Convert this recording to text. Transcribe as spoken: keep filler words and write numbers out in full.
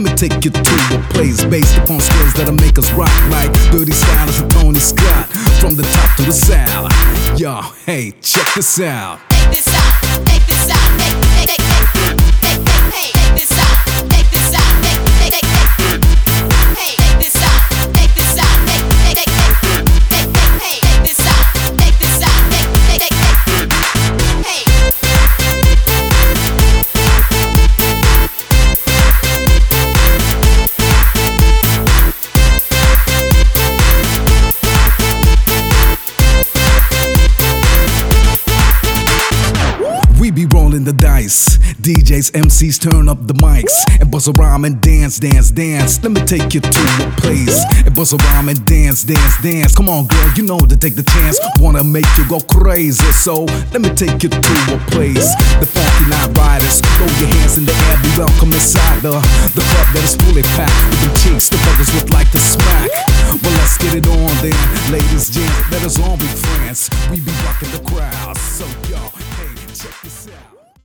Let me take you to a place based upon skills that'll make us rock like Dirty Stylish and Tony Scott. From the top to the south. Yo, hey, check this out. Take this out, take this out, take, take, take, take, take, take, hey, take this out, take this out, take, take, take, take, hey, take this out, take this out, take, take, take, take, take, hey, take this out, take this out, take, take, take, take, hey. We be rolling the dice. D Js, M Cs turn up the mics and buzz a rhyme and dance, dance, dance. Let me take you to a place and buzz a rhyme and dance, dance, dance. Come on, girl, you know to take the chance. Wanna make you go crazy, so let me take you to a place. The funky night riders, throw your hands in the air, be welcome inside the the club that is fully packed with them cheeks the brothers would like to smack. Well, let's get it on then, ladies, gents. Let us all be friends. We be rocking the crowd, so yo, hey, check this out.